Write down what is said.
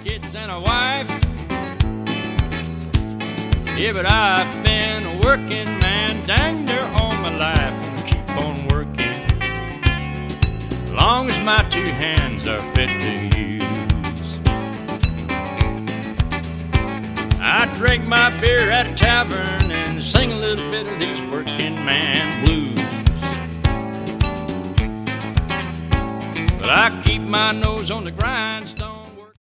kids and a wife. Yeah, but I've been a working man dang near all my life, and keep on working as long as my two hands are fit to use. I drink my beer at a tavern and sing a little bit of these working man blues. But I keep my nose on the grindstone.